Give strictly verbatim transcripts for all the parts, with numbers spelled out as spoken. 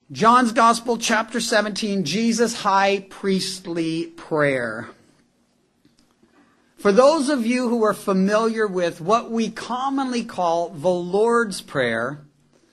John's Gospel, chapter seventeen, Jesus' high priestly prayer. For those of you who are familiar with what we commonly call the Lord's Prayer,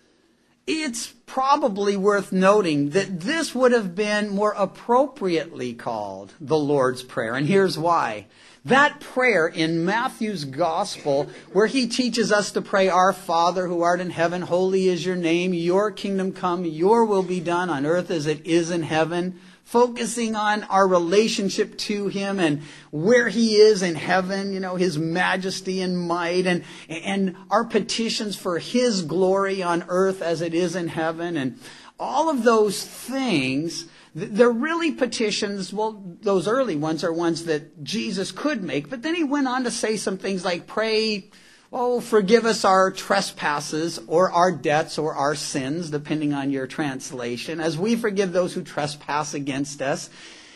it's probably worth noting that this would have been more appropriately called the Lord's Prayer. And here's why. That prayer in Matthew's Gospel, where he teaches us to pray, Our Father who art in heaven, holy is your name, your kingdom come, your will be done on earth as it is in heaven, focusing on our relationship to him and where he is in heaven, you know, his majesty and might, and, and our petitions for his glory on earth as it is in heaven, and all of those things. They're really petitions, well, those early ones are ones that Jesus could make, but then he went on to say some things like pray, oh, forgive us our trespasses or our debts or our sins, depending on your translation, as we forgive those who trespass against us.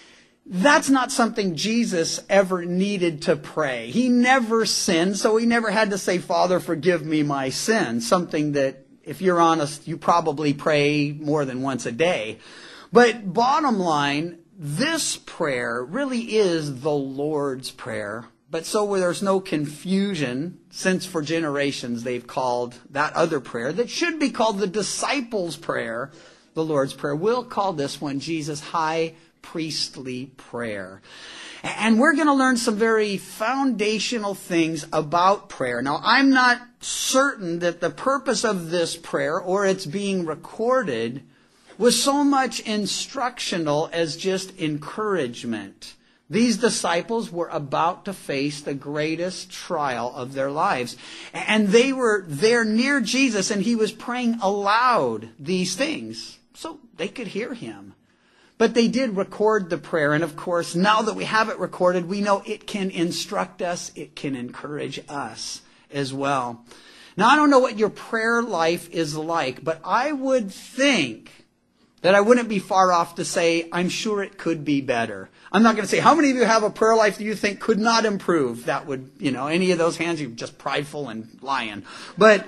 That's not something Jesus ever needed to pray. He never sinned, so he never had to say, Father, forgive me my sins, something that, if you're honest, you probably pray more than once a day. But bottom line, this prayer really is the Lord's Prayer. But so where there's no confusion, since for generations they've called that other prayer that should be called the disciples' prayer, the Lord's Prayer, we'll call this one Jesus' high priestly prayer. And we're going to learn some very foundational things about prayer. Now, I'm not certain that the purpose of this prayer or its being recorded was so much instructional as just encouragement. These disciples were about to face the greatest trial of their lives. And they were there near Jesus, and he was praying aloud these things so they could hear him. But they did record the prayer, and of course, now that we have it recorded, we know it can instruct us, it can encourage us as well. Now, I don't know what your prayer life is like, but I would think that I wouldn't be far off to say, I'm sure it could be better. I'm not going to say, how many of you have a prayer life that you think could not improve? That would, you know, any of those hands, you're just prideful and lying. But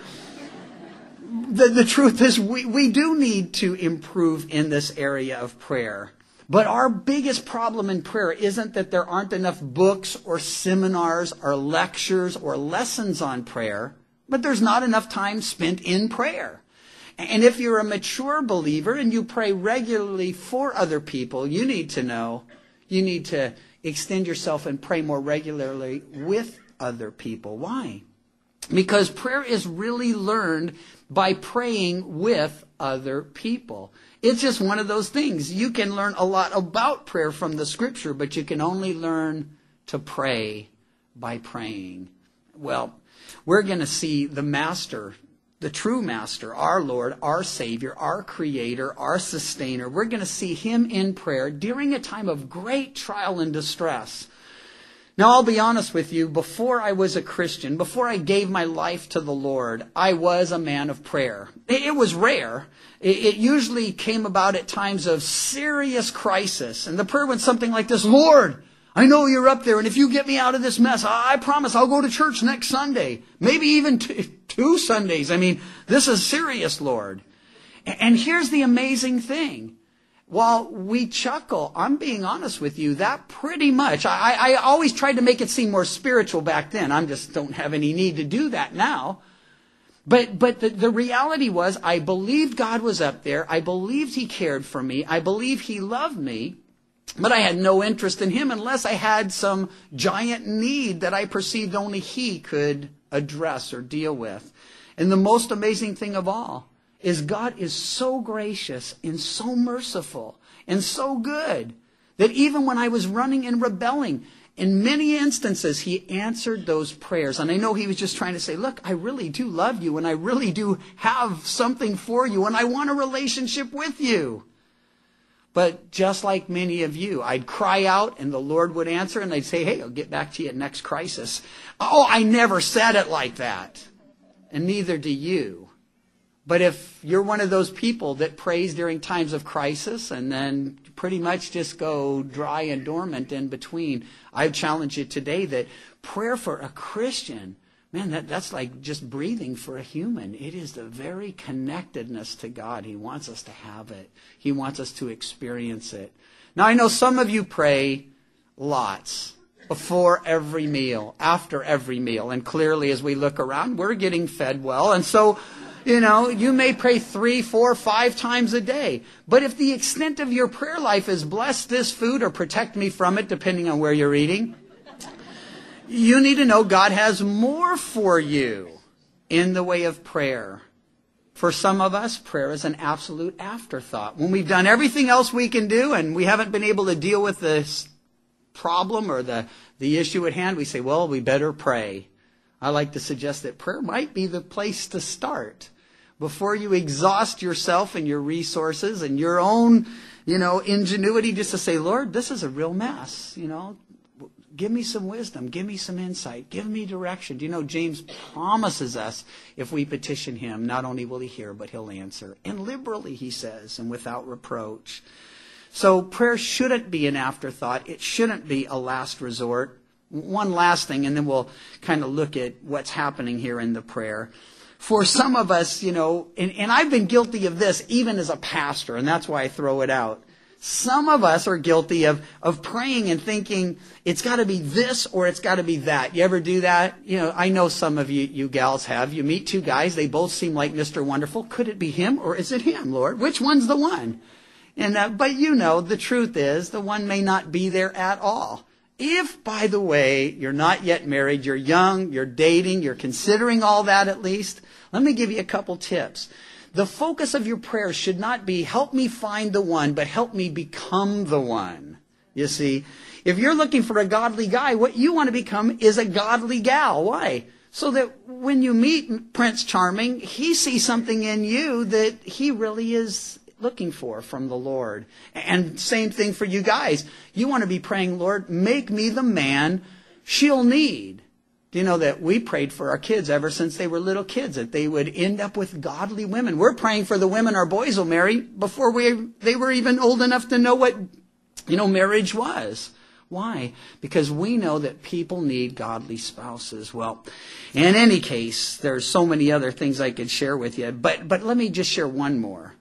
the, the truth is, we, we do need to improve in this area of prayer. But our biggest problem in prayer isn't that there aren't enough books or seminars or lectures or lessons on prayer, but there's not enough time spent in prayer. And if you're a mature believer and you pray regularly for other people, you need to know, you need to extend yourself and pray more regularly with other people. Why? Because prayer is really learned by praying with other people. It's just one of those things. You can learn a lot about prayer from the scripture, but you can only learn to pray by praying. Well, we're going to see the master, the true master, our Lord, our Savior, our Creator, our Sustainer. We're going to see him in prayer during a time of great trial and distress. Now, I'll be honest with you, before I was a Christian, before I gave my life to the Lord, I was a man of prayer. It was rare. It usually came about at times of serious crisis. And the prayer went something like this: Lord, I know you're up there, and if you get me out of this mess, I promise I'll go to church next Sunday. Maybe even two, two Sundays. I mean, this is serious, Lord. And here's the amazing thing. While we chuckle, I'm being honest with you, that pretty much, I, I always tried to make it seem more spiritual back then. I just don't have any need to do that now. But but the, the reality was, I believed God was up there. I believed he cared for me. I believed he loved me. But I had no interest in him unless I had some giant need that I perceived only he could address or deal with. And the most amazing thing of all is God is so gracious and so merciful and so good that even when I was running and rebelling, in many instances, he answered those prayers. And I know he was just trying to say, look, I really do love you, and I really do have something for you, and I want a relationship with you. But just like many of you, I'd cry out and the Lord would answer, and I'd say, hey, I'll get back to you at next crisis. Oh, I never said it like that. And neither do you. But if you're one of those people that prays during times of crisis and then pretty much just go dry and dormant in between, I challenge you today that prayer for a Christian, Man, that, that's like just breathing for a human. It is the very connectedness to God. He wants us to have it. He wants us to experience it. Now, I know some of you pray lots before every meal, after every meal. And clearly, as we look around, we're getting fed well. And so, you know, you may pray three, four, five times a day. But if the extent of your prayer life is bless this food or protect me from it, depending on where you're eating, you need to know God has more for you in the way of prayer. For some of us, prayer is an absolute afterthought. When we've done everything else we can do and we haven't been able to deal with this problem or the, the issue at hand, we say, well, we better pray. I like to suggest that prayer might be the place to start. Before you exhaust yourself and your resources and your own, you know, ingenuity, just to say, Lord, this is a real mess, you know. Give me some wisdom. Give me some insight. Give me direction. Do you know James promises us if we petition him, not only will he hear, but he'll answer. And liberally, he says, and without reproach. So prayer shouldn't be an afterthought. It shouldn't be a last resort. One last thing, and then we'll kind of look at what's happening here in the prayer. For some of us, you know, and, and I've been guilty of this even as a pastor, and that's why I throw it out. Some of us are guilty of, of praying and thinking it's got to be this or it's got to be that. You ever do that? You know, I know some of you, you gals have. You meet two guys, they both seem like Mister Wonderful. Could it be him or is it him, Lord? Which one's the one? And uh, but you know, the truth is the one may not be there at all. If, by the way, you're not yet married, you're young, you're dating, you're considering all that at least, let me give you a couple tips. The focus of your prayer should not be, help me find the one, but help me become the one. You see, if you're looking for a godly guy, what you want to become is a godly gal. Why? So that when you meet Prince Charming, he sees something in you that he really is looking for from the Lord. And same thing for you guys. You want to be praying, Lord, make me the man she'll need. Do you know that we prayed for our kids ever since they were little kids, that they would end up with godly women? We're praying for the women our boys will marry before we they were even old enough to know what, you know, marriage was. Why? Because we know that people need godly spouses. Well, in any case, there's so many other things I could share with you, but but let me just share one more.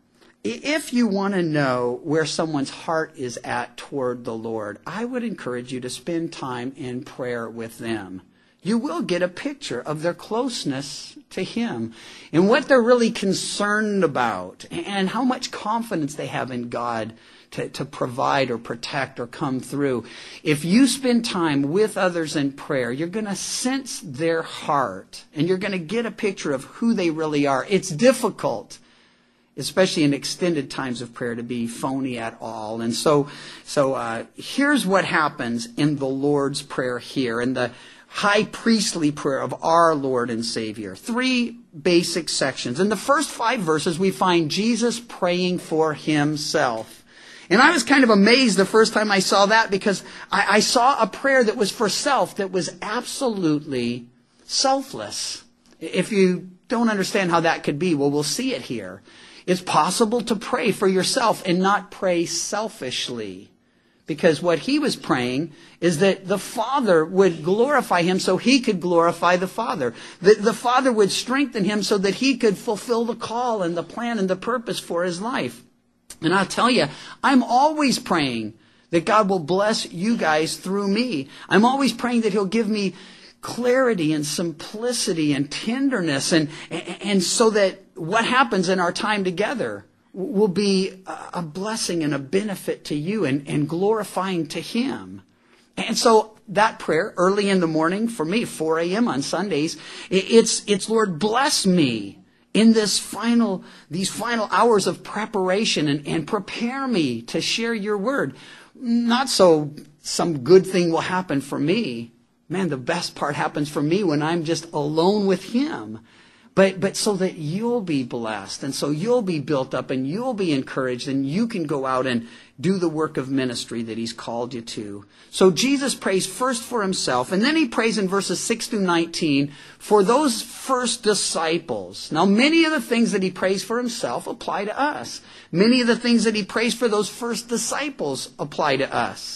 If you want to know where someone's heart is at toward the Lord, I would encourage you to spend time in prayer with them. You will get a picture of their closeness to Him and what they're really concerned about and how much confidence they have in God to, to provide or protect or come through. If you spend time with others in prayer, you're going to sense their heart and you're going to get a picture of who they really are. It's difficult, especially in extended times of prayer, to be phony at all. And so, so uh, here's what happens in the Lord's Prayer here, in the high priestly prayer of our Lord and Savior. Three basic sections. In the first five verses, we find Jesus praying for Himself. And I was kind of amazed the first time I saw that, because I, I saw a prayer that was for self, that was absolutely selfless. If you don't understand how that could be, well, we'll see it here. It's possible to pray for yourself and not pray selfishly. Because what he was praying is that the Father would glorify him so he could glorify the Father. That the Father would strengthen him so that he could fulfill the call and the plan and the purpose for his life. And I'll tell you, I'm always praying that God will bless you guys through me. I'm always praying that He'll give me clarity and simplicity and tenderness, and, and so that what happens in our time together will be a blessing and a benefit to you and, and glorifying to Him. And so that prayer early in the morning, for me, four a.m. on Sundays, it's, it's Lord, bless me in this final, these final hours of preparation, and, and prepare me to share your word. Not so some good thing will happen for me. Man, the best part happens for me when I'm just alone with Him. But but so that you'll be blessed, and so you'll be built up, and you'll be encouraged, and you can go out and do the work of ministry that He's called you to. So Jesus prays first for Himself, and then He prays in verses six through nineteen for those first disciples. Now, many of the things that He prays for Himself apply to us. Many of the things that He prays for those first disciples apply to us.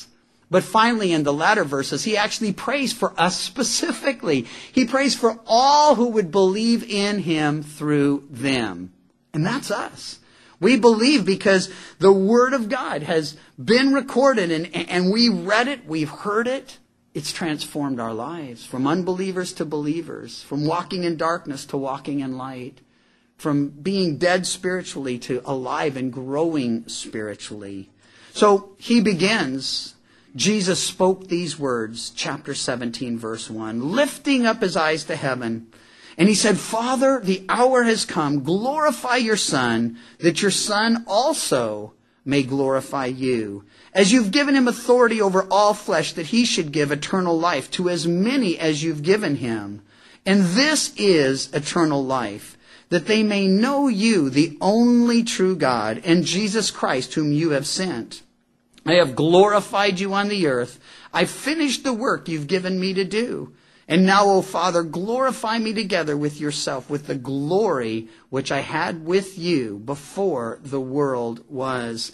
But finally, in the latter verses, he actually prays for us specifically. He prays for all who would believe in him through them. And that's us. We believe because the Word of God has been recorded and, and we read it, we've heard it. It's transformed our lives from unbelievers to believers, from walking in darkness to walking in light, from being dead spiritually to alive and growing spiritually. So he begins. Jesus spoke these words, chapter seventeen, verse one, lifting up his eyes to heaven. And he said, Father, the hour has come. Glorify your Son, that your Son also may glorify you. As you've given him authority over all flesh, that he should give eternal life to as many as you've given him. And this is eternal life, that they may know you, the only true God, and Jesus Christ, whom you have sent. I have glorified you on the earth. I've finished the work you've given me to do. And now, O Father, glorify me together with yourself, with the glory which I had with you before the world was.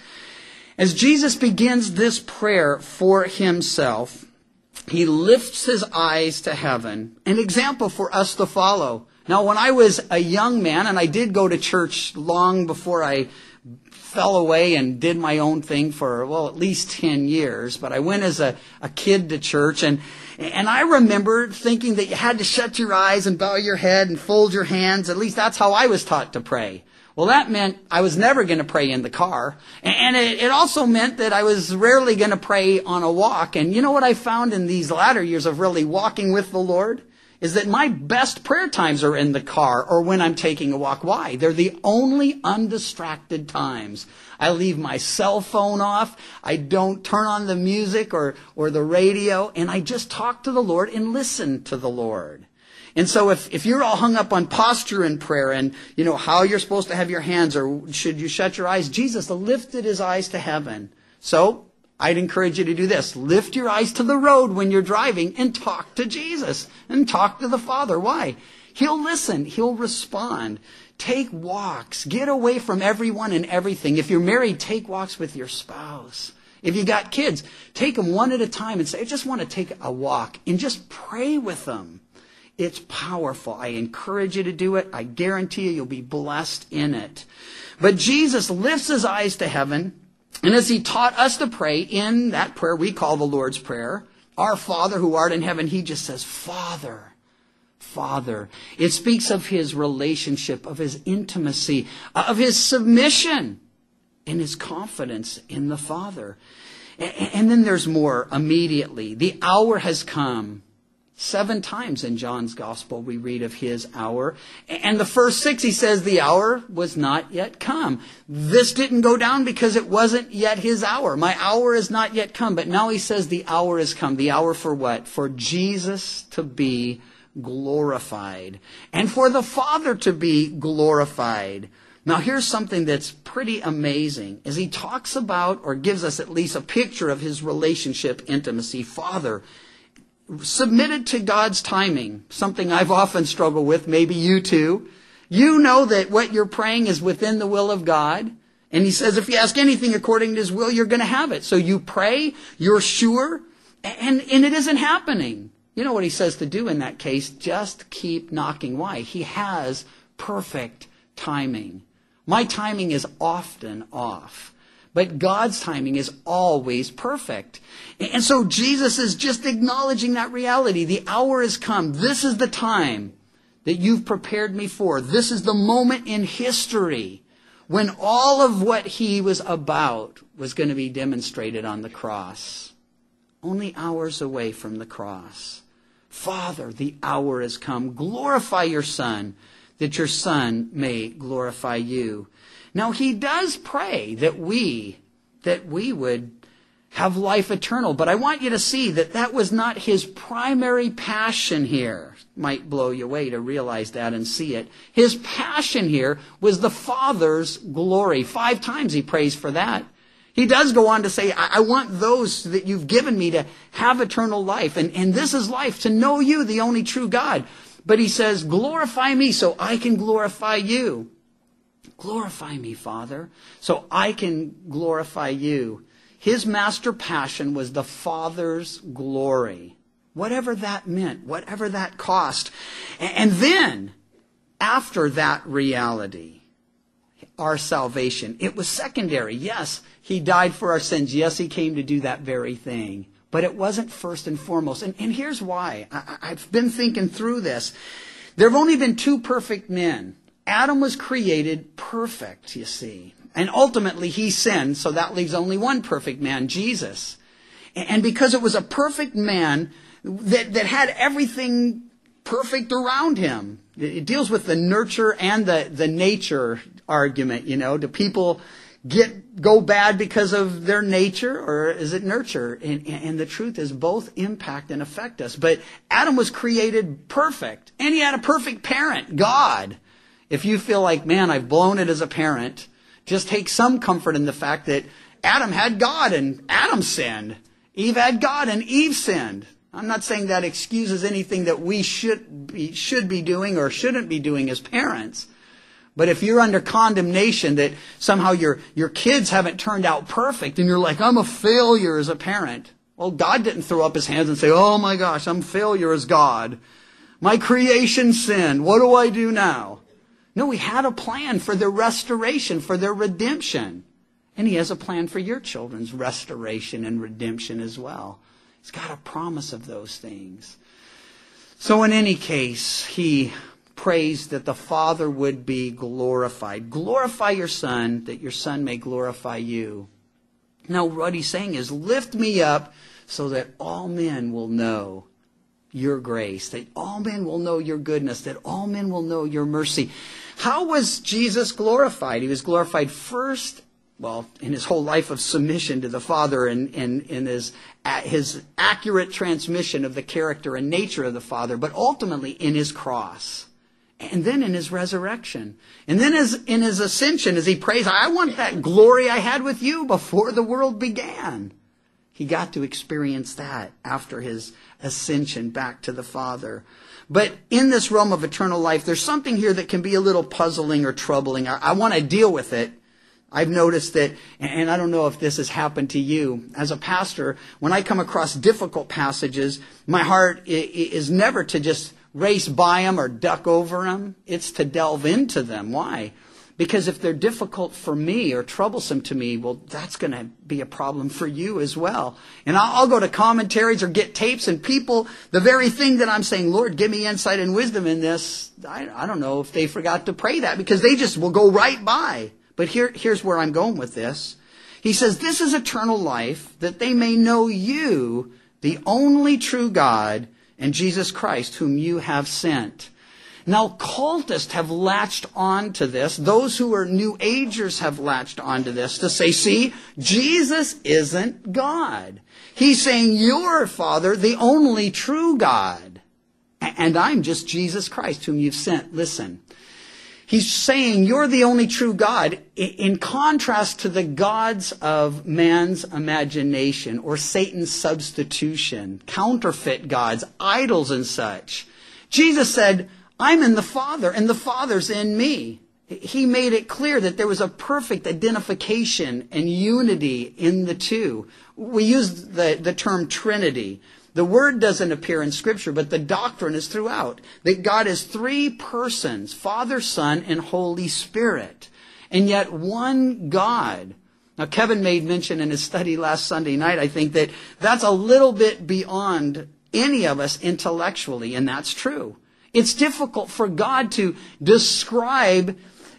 As Jesus begins this prayer for himself, he lifts his eyes to heaven, an example for us to follow. Now, when I was a young man, and I did go to church long before I fell away and did my own thing for, well, at least ten years. But I went as a, a kid to church, and and I remember thinking that you had to shut your eyes and bow your head and fold your hands. At least that's how I was taught to pray. Well, that meant I was never going to pray in the car. And it, it also meant that I was rarely going to pray on a walk. And you know what I found in these latter years of really walking with the Lord? Is that my best prayer times are in the car or when I'm taking a walk. Why? They're the only undistracted times. I leave my cell phone off. I don't turn on the music or, or the radio. And I just talk to the Lord and listen to the Lord. And so if, if you're all hung up on posture in prayer and, you know, how you're supposed to have your hands or should you shut your eyes, Jesus lifted his eyes to heaven. So I'd encourage you to do this. Lift your eyes to the road when you're driving and talk to Jesus and talk to the Father. Why? He'll listen. He'll respond. Take walks. Get away from everyone and everything. If you're married, take walks with your spouse. If you got kids, take them one at a time and say, I just want to take a walk and just pray with them. It's powerful. I encourage you to do it. I guarantee you you'll be blessed in it. But Jesus lifts his eyes to heaven. And as he taught us to pray in that prayer we call the Lord's Prayer, our Father who art in heaven, he just says, Father, Father. It speaks of his relationship, of his intimacy, of his submission, and his confidence in the Father. And then there's more immediately. The hour has come. Seven times in John's Gospel we read of his hour. And the first six he says the hour was not yet come. This didn't go down because it wasn't yet his hour. My hour is not yet come. But now he says the hour has come. The hour for what? For Jesus to be glorified. And for the Father to be glorified. Now here's something that's pretty amazing. As he talks about or gives us at least a picture of his relationship intimacy. Father, submitted to God's timing, something I've often struggled with, maybe you too. You know that what you're praying is within the will of God. And he says if you ask anything according to his will, you're going to have it. So you pray, you're sure, and, and it isn't happening. You know what he says to do in that case? Just keep knocking. Why? He has perfect timing. My timing is often off. But God's timing is always perfect. And so Jesus is just acknowledging that reality. The hour has come. This is the time that you've prepared me for. This is the moment in history when all of what he was about was going to be demonstrated on the cross. Only hours away from the cross. Father, the hour has come. Glorify your Son, that your Son may glorify you. Now, he does pray that we, that we would have life eternal. But I want you to see that that was not his primary passion here. Might blow you away to realize that and see it. His passion here was the Father's glory. Five times he prays for that. He does go on to say, I, I want those that you've given me to have eternal life. And, and this is life, to know you, the only true God. But he says, glorify me so I can glorify you. Glorify me, Father, so I can glorify you. His master passion was the Father's glory. Whatever that meant, whatever that cost. And then, after that reality, our salvation, it was secondary. Yes, He died for our sins. Yes, He came to do that very thing. But it wasn't first and foremost. And, and here's why. I, I've been thinking through this. There have only been two perfect men. Adam was created perfect, you see. And ultimately he sinned, so that leaves only one perfect man, Jesus. And because it was a perfect man that, that had everything perfect around him. It deals with the nurture and the, the nature argument, you know. Do people get go bad because of their nature, or is it nurture? And, and the truth is both impact and affect us. But Adam was created perfect, and he had a perfect parent, God. If you feel like, man, I've blown it as a parent, just take some comfort in the fact that Adam had God and Adam sinned. Eve had God and Eve sinned. I'm not saying that excuses anything that we should be, should be doing or shouldn't be doing as parents. But if you're under condemnation that somehow your, your kids haven't turned out perfect and you're like, I'm a failure as a parent. Well, God didn't throw up His hands and say, oh my gosh, I'm a failure as God. My creation sinned. What do I do now? No, He had a plan for their restoration, for their redemption. And He has a plan for your children's restoration and redemption as well. He's got a promise of those things. So in any case, He prays that the Father would be glorified. Glorify your Son, that your Son may glorify you. Now what He's saying is, lift me up so that all men will know your grace, that all men will know your goodness, that all men will know your mercy. How was Jesus glorified? He was glorified first, well, in His whole life of submission to the Father and in, in his, his accurate transmission of the character and nature of the Father, but ultimately in His cross. And then in His resurrection. And then as, in His ascension, as He prays, I want that glory I had with you before the world began. He got to experience that after His ascension back to the Father. But in this realm of eternal life, there's something here that can be a little puzzling or troubling. I, I want to deal with it. I've noticed that, and I don't know if this has happened to you, as a pastor, when I come across difficult passages, my heart is never to just race by them or duck over them. It's to delve into them. Why? Because if they're difficult for me or troublesome to me, well, that's going to be a problem for you as well. And I'll, I'll go to commentaries or get tapes, and people, the very thing that I'm saying, Lord, give me insight and wisdom in this, I, I don't know if they forgot to pray that, because they just will go right by. But here, here's where I'm going with this. He says, this is eternal life, that they may know you, the only true God, and Jesus Christ, whom you have sent. Now, cultists have latched on to this. Those who are New Agers have latched on to this to say, see, Jesus isn't God. He's saying, you're, Father, the only true God. And I'm just Jesus Christ, whom you've sent. Listen. He's saying you're the only true God in contrast to the gods of man's imagination or Satan's substitution, counterfeit gods, idols and such. Jesus said, I'm in the Father and the Father's in me. He made it clear that there was a perfect identification and unity in the two. We use the, the term Trinity. The word doesn't appear in Scripture, but the doctrine is throughout. That God is three persons, Father, Son, and Holy Spirit. And yet one God. Now, Kevin made mention in his study last Sunday night, I think, that that's a little bit beyond any of us intellectually, and that's true. It's difficult for God to describe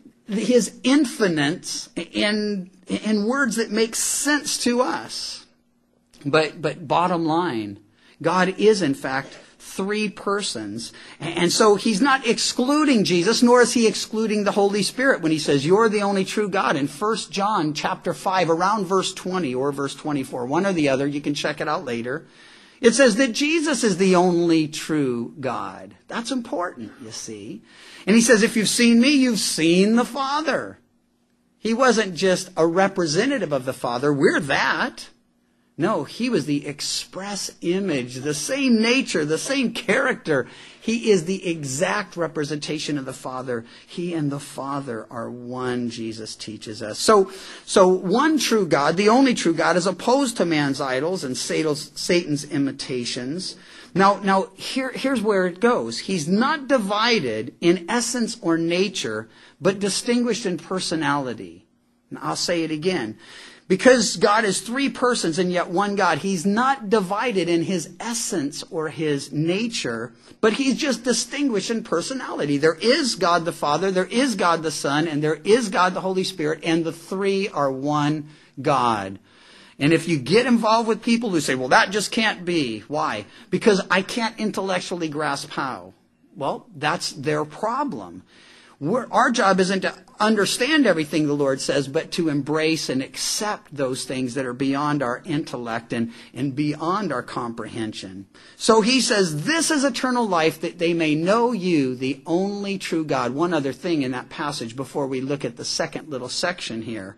His infinite in, in words that make sense to us. But, but bottom line, God is, in fact, three persons. And so He's not excluding Jesus, nor is He excluding the Holy Spirit when He says, you're the only true God. In First John chapter five, around verse twenty or verse twenty-four, one or the other, you can check it out later. It says that Jesus is the only true God. That's important, you see. And He says, if you've seen me, you've seen the Father. He wasn't just a representative of the Father. We're that. No, he was the express image, the same nature, the same character. He is the exact representation of the Father. He and the Father are one, Jesus teaches us. So, so one true God, the only true God, is opposed to man's idols and Satan's imitations. Now, now here, here's where it goes. He's not divided in essence or nature, but distinguished in personality. And I'll say it again. Because God is three persons and yet one God, he's not divided in his essence or his nature, but he's just distinguished in personality. There is God the Father, there is God the Son, and there is God the Holy Spirit, and the three are one God. And if you get involved with people who say, well, that just can't be. Why? Because I can't intellectually grasp how. Well, that's their problem. We're, our job isn't to understand everything the Lord says, but to embrace and accept those things that are beyond our intellect and, and beyond our comprehension. So he says, this is eternal life, that they may know you, the only true God. One other thing in that passage before we look at the second little section here.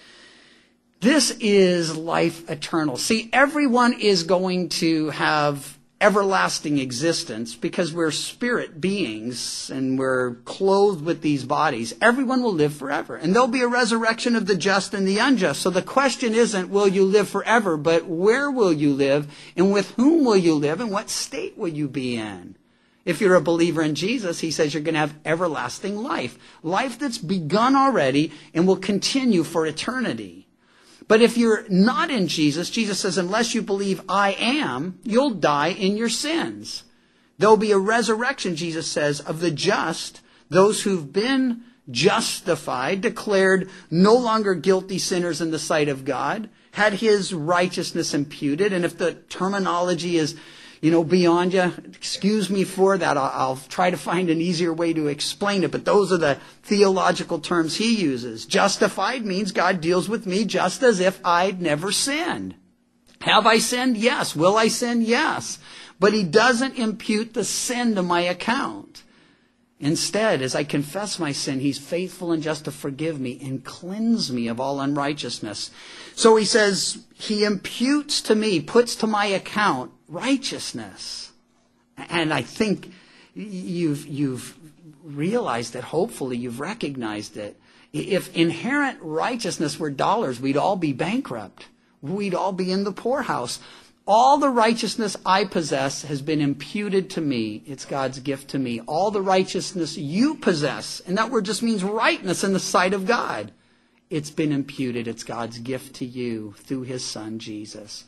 This is life eternal. See, everyone is going to have everlasting existence because we're spirit beings and we're clothed with these bodies. Everyone will live forever. And there'll be a resurrection of the just and the unjust. So the question isn't, will you live forever, but where will you live and with whom will you live and what state will you be in? If you're a believer in Jesus, he says you're going to have everlasting life. Life that's begun already and will continue for eternity. But if you're not in Jesus, Jesus says, unless you believe I am, you'll die in your sins. There'll be a resurrection, Jesus says, of the just, those who've been justified, declared no longer guilty sinners in the sight of God, had his righteousness imputed. And if the terminology is, you know, beyond you, excuse me for that. I'll, I'll try to find an easier way to explain it. But those are the theological terms he uses. Justified means God deals with me just as if I'd never sinned. Have I sinned? Yes. Will I sin? Yes. But he doesn't impute the sin to my account. Instead, as I confess my sin, he's faithful and just to forgive me and cleanse me of all unrighteousness. So he says, he imputes to me, puts to my account righteousness. And I think you've, you've realized that, hopefully you've recognized it. If inherent righteousness were dollars, we'd all be bankrupt. We'd all be in the poorhouse. All the righteousness I possess has been imputed to me. It's God's gift to me. All the righteousness you possess, and that word just means rightness in the sight of God. It's been imputed. It's God's gift to you through his Son, Jesus.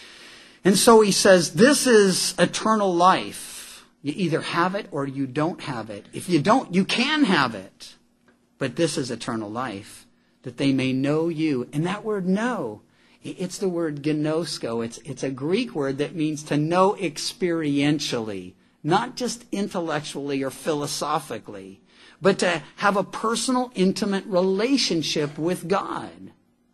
And so he says, this is eternal life. You either have it or you don't have it. If you don't, you can have it. But this is eternal life, that they may know you. And that word know, it's the word gnosko. It's, it's a Greek word that means to know experientially, not just intellectually or philosophically, but to have a personal, intimate relationship with God.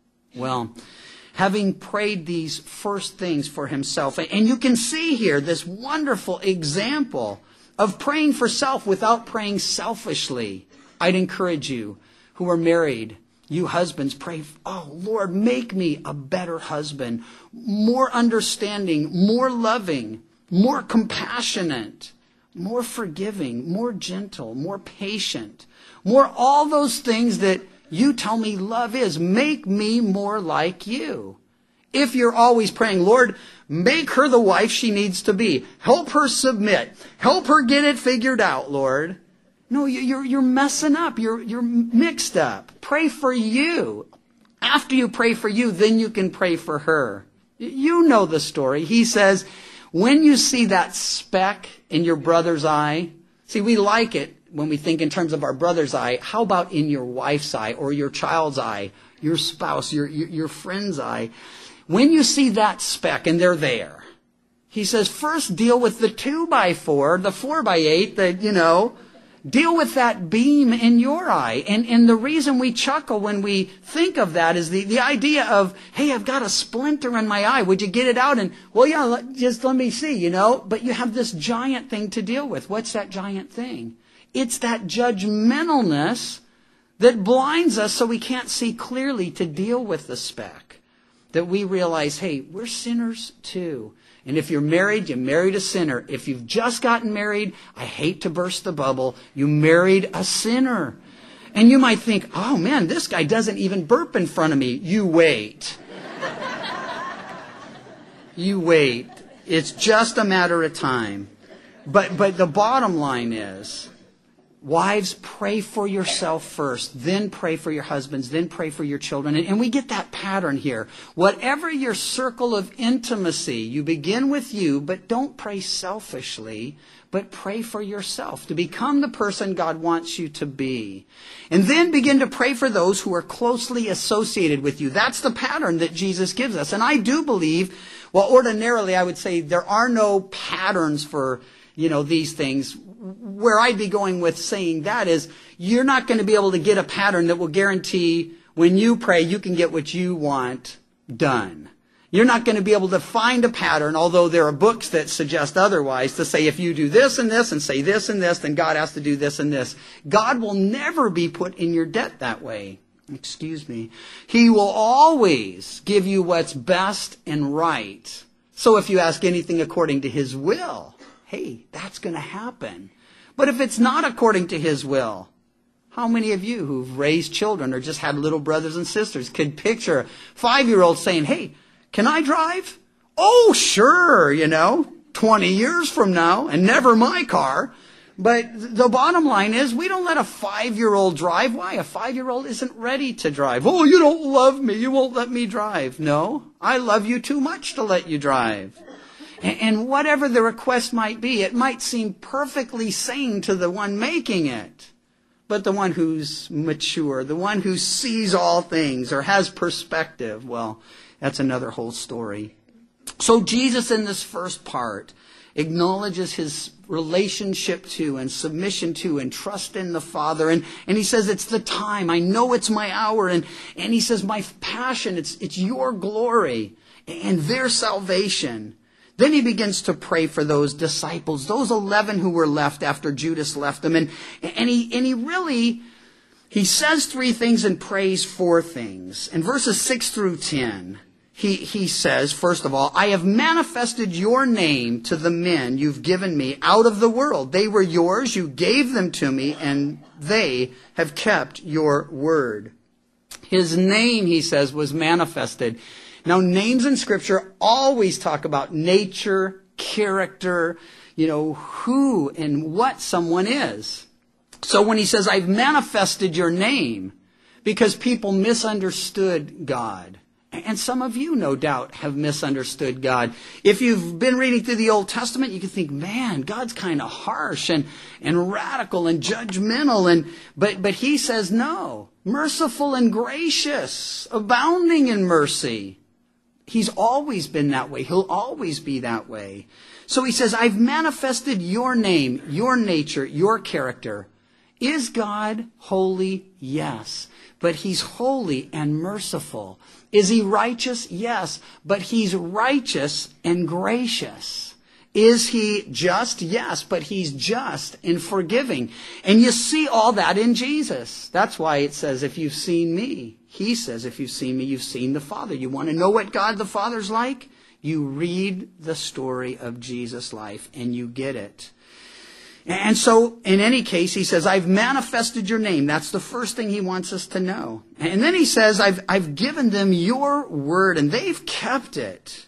Well, having prayed these first things for himself, and you can see here this wonderful example of praying for self without praying selfishly. I'd encourage you who are married, you husbands, pray, oh, Lord, make me a better husband, more understanding, more loving, more compassionate, more forgiving, more gentle, more patient, more all those things that you tell me love is. Make me more like you. If you're always praying, Lord, make her the wife she needs to be. Help her submit. Help her get it figured out, Lord. No, you're, you're messing up. You're, you're mixed up. Pray for you. After you pray for you, then you can pray for her. You know the story. He says, when you see that speck in your brother's eye, see, we like it when we think in terms of our brother's eye. How about in your wife's eye or your child's eye, your spouse, your, your, your friend's eye? When you see that speck and they're there, he says, first deal with the two by four, the four by eight, the, you know, deal with that beam in your eye. And, and the reason we chuckle when we think of that is the, the idea of, hey, I've got a splinter in my eye. Would you get it out? And, well, yeah, let, just let me see, you know. But you have this giant thing to deal with. What's that giant thing? It's that judgmentalness that blinds us so we can't see clearly to deal with the speck. that we realize, hey, we're sinners too. And if you're married, you married a sinner. If you've just gotten married, I hate to burst the bubble, you married a sinner. And you might think, oh man, this guy doesn't even burp in front of me. You wait. You wait. It's just a matter of time. But but the bottom line is, wives, pray for yourself first, then pray for your husbands, then pray for your children. And, and we get that pattern here. Whatever your circle of intimacy, you begin with you, but don't pray selfishly, but pray for yourself to become the person God wants you to be. And then begin to pray for those who are closely associated with you. That's the pattern that Jesus gives us. And I do believe, well, ordinarily I would say there are no patterns for, you know, these things. Where I'd be going with saying that is, you're not going to be able to get a pattern that will guarantee when you pray, you can get what you want done. You're not going to be able to find a pattern, although there are books that suggest otherwise, to say if you do this and this and say this and this, then God has to do this and this. God will never be put in your debt that way. Excuse me. He will always give you what's best and right. So if you ask anything according to His will, hey, that's going to happen. But if it's not according to His will, how many of you who've raised children or just had little brothers and sisters could picture a five-year-old saying, hey, can I drive? Oh, sure, you know, twenty years from now, and never my car. But the bottom line is, we don't let a five-year-old drive. Why? A five-year-old isn't ready to drive. Oh, you don't love me. You won't let me drive. No, I love you too much to let you drive. And whatever the request might be, it might seem perfectly sane to the one making it. But the one who's mature, the one who sees all things or has perspective, well, that's another whole story. So Jesus in this first part acknowledges His relationship to and submission to and trust in the Father. And, and He says, it's the time. I know it's my hour. And, and He says, my passion, it's, it's your glory and their salvation. Then He begins to pray for those disciples, those eleven who were left after Judas left them. And, and, he, and he really, he says three things and prays four things. In verses six through ten, he, he says, first of all, I have manifested your name to the men you've given me out of the world. They were yours, you gave them to me, and they have kept your word. His name, he says, was manifested. Now, names in Scripture always talk about nature, character, you know, who and what someone is. So when he says, I've manifested your name, because people misunderstood God. And some of you, no doubt, have misunderstood God. If you've been reading through the Old Testament, you can think, man, God's kind of harsh and, and radical and judgmental. And but but He says, no, merciful and gracious, abounding in mercy. He's always been that way. He'll always be that way. So He says, I've manifested your name, your nature, your character. Is God holy? Yes. But He's holy and merciful. Is He righteous? Yes. But He's righteous and gracious. Is He just? Yes. But He's just and forgiving. And you see all that in Jesus. That's why it says, if you've seen me, He says, if you've seen me, you've seen the Father. You want to know what God the Father's like? You read the story of Jesus' life and you get it. And so, in any case, He says, I've manifested your name. That's the first thing He wants us to know. And then He says, I've, I've given them your word, and they've kept it.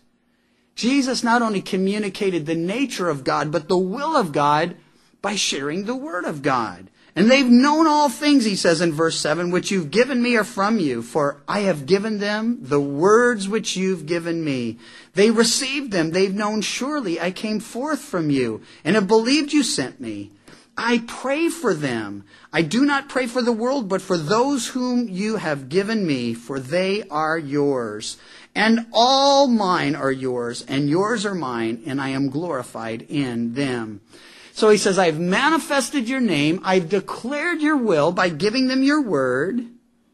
Jesus not only communicated the nature of God, but the will of God by sharing the word of God. And they've known all things, He says in verse seven, which you've given me are from you, for I have given them the words which you've given me. They received them. They've known surely I came forth from you, and have believed you sent me. I pray for them. I do not pray for the world, but for those whom you have given me, for they are yours. And all mine are yours, and yours are mine, and I am glorified in them. So He says, I've manifested your name. I've declared your will by giving them your word.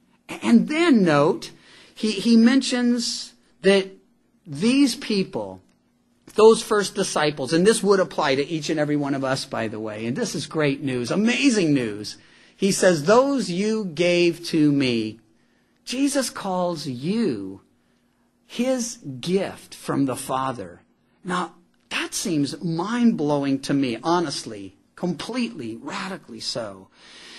And then note, he, he mentions that these people, those first disciples, and this would apply to each and every one of us, by the way, and this is great news, amazing news. He says, those you gave to me. Jesus calls you his gift from the Father. Now, that seems mind-blowing to me, honestly, completely, radically so.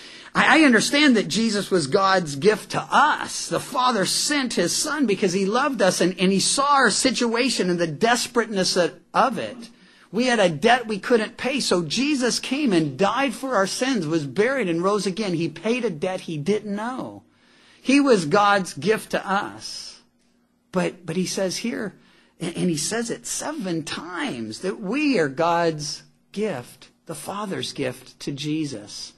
I understand that Jesus was God's gift to us. The Father sent his Son because he loved us and, and he saw our situation and the desperateness of it. We had a debt we couldn't pay, so Jesus came and died for our sins, was buried and rose again. He paid a debt he didn't know. He was God's gift to us. But, but he says here, and he says it seven times, that we are God's gift, the Father's gift to Jesus.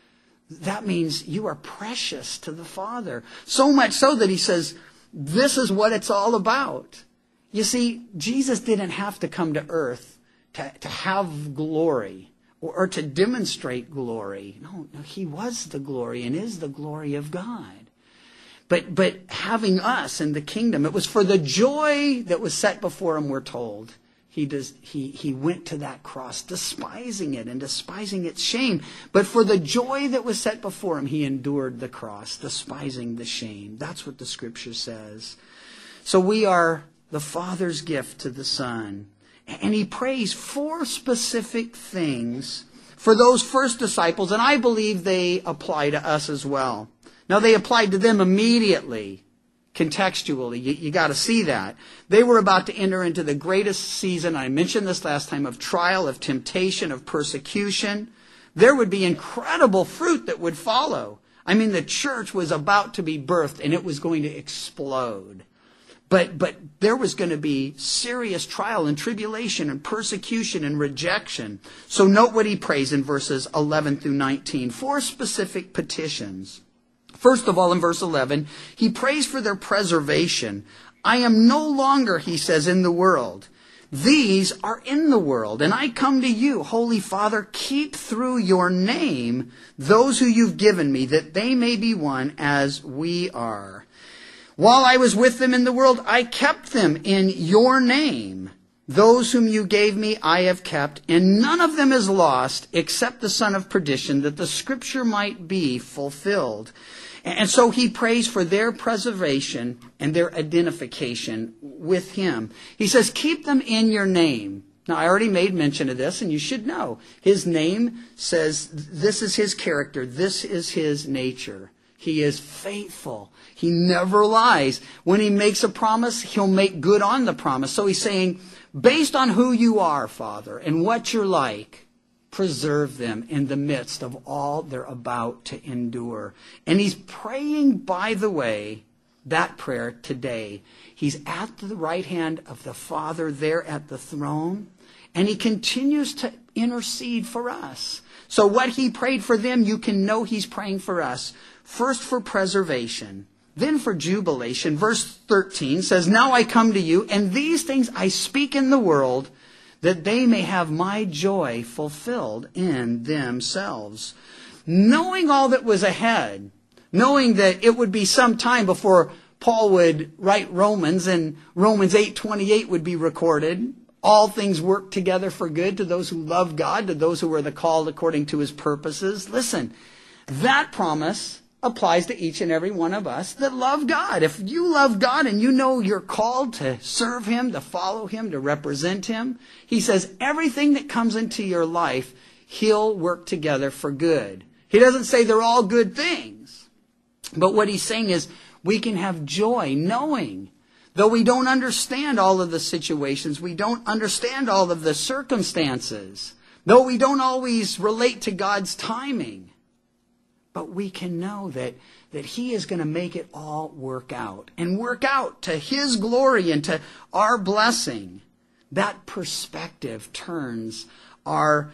That means you are precious to the Father. So much so that he says, this is what it's all about. You see, Jesus didn't have to come to earth to, to have glory or, or to demonstrate glory. No, no, he was the glory and is the glory of God. But, but having us in the kingdom, it was for the joy that was set before him, we're told. He, does, he, he went to that cross, despising it and despising its shame. But for the joy that was set before him, he endured the cross, despising the shame. That's what the Scripture says. So we are the Father's gift to the Son. And he prays four specific things for those first disciples, and I believe they apply to us as well. Now, they applied to them immediately. Contextually, you, you got to see that. They were about to enter into the greatest season, I mentioned this last time, of trial, of temptation, of persecution. There would be incredible fruit that would follow. I mean, the church was about to be birthed and it was going to explode. But, but there was going to be serious trial and tribulation and persecution and rejection. So note what he prays in verses eleven through nineteen. Four specific petitions. First of all, in verse eleven, he prays for their preservation. I am no longer, he says, in the world. These are in the world, and I come to you, Holy Father, keep through your name those who you've given me, that they may be one as we are. While I was with them in the world, I kept them in your name. Those whom you gave me, I have kept, and none of them is lost except the son of perdition, that the scripture might be fulfilled. And so he prays for their preservation and their identification with him. He says, keep them in your name. Now, I already made mention of this, and you should know. His name says this is his character. This is his nature. He is faithful. He never lies. When he makes a promise, he'll make good on the promise. So he's saying, based on who you are, Father, and what you're like, preserve them in the midst of all they're about to endure. And he's praying, by the way, that prayer today. He's at the right hand of the Father there at the throne, and he continues to intercede for us. So what he prayed for them, you can know he's praying for us. First for preservation, then for jubilation. Verse thirteen says, now I come to you, and these things I speak in the world, that they may have my joy fulfilled in themselves. Knowing all that was ahead, knowing that it would be some time before Paul would write Romans, and Romans eight twenty-eight would be recorded. All things work together for good to those who love God, to those who are the called according to his purposes. Listen, that promise applies to each and every one of us that love God. If you love God and you know you're called to serve him, to follow him, to represent him, he says everything that comes into your life, he'll work together for good. He doesn't say they're all good things. But what he's saying is we can have joy knowing, though we don't understand all of the situations, we don't understand all of the circumstances, though we don't always relate to God's timing, but we can know that, that he is going to make it all work out and work out to his glory and to our blessing. That perspective turns our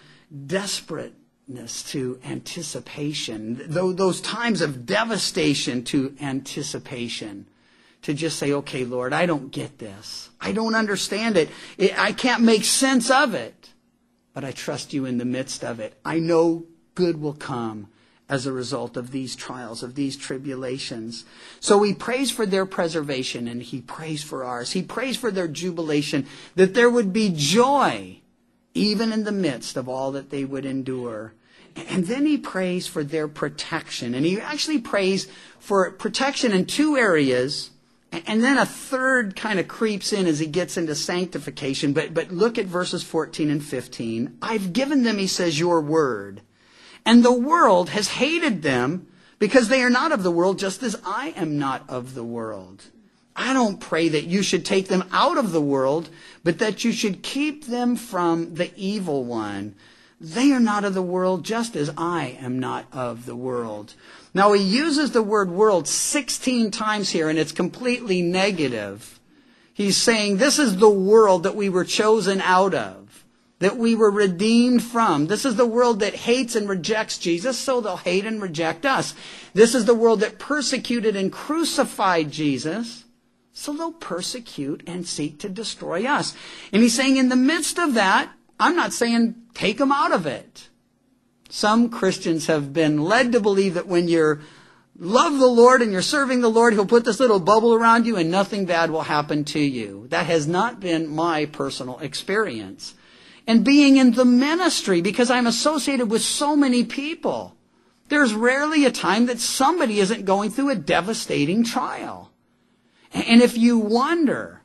desperateness to anticipation, those times of devastation to anticipation. To just say, okay, Lord, I don't get this. I don't understand it. I can't make sense of it. But I trust you in the midst of it. I know good will come as a result of these trials, of these tribulations. So he prays for their preservation and he prays for ours. He prays for their jubilation, that there would be joy even in the midst of all that they would endure. And then he prays for their protection. And he actually prays for protection in two areas And then a third kind of creeps in as he gets into sanctification. But, but look at verses fourteen and fifteen. I've given them, he says, your word. And the world has hated them because they are not of the world, just as I am not of the world. I don't pray that you should take them out of the world, but that you should keep them from the evil one. They are not of the world, just as I am not of the world. Now, he uses the word world sixteen times here, and it's completely negative. He's saying this is the world that we were chosen out of, that we were redeemed from. This is the world that hates and rejects Jesus, so they'll hate and reject us. This is the world that persecuted and crucified Jesus, so they'll persecute and seek to destroy us. And he's saying in the midst of that, I'm not saying take them out of it. Some Christians have been led to believe that when you love the Lord and you're serving the Lord, he'll put this little bubble around you and nothing bad will happen to you. That has not been my personal experience. And being in the ministry, because I'm associated with so many people, there's rarely a time that somebody isn't going through a devastating trial. And if you wonder,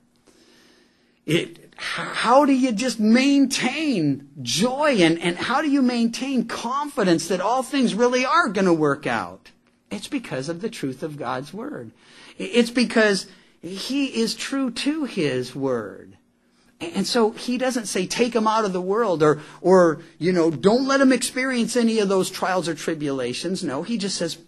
it, how do you just maintain joy and, and how do you maintain confidence that all things really are going to work out? It's because of the truth of God's word. It's because he is true to his word. And so he doesn't say take them out of the world or, or, you know, don't let them experience any of those trials or tribulations. No, he just says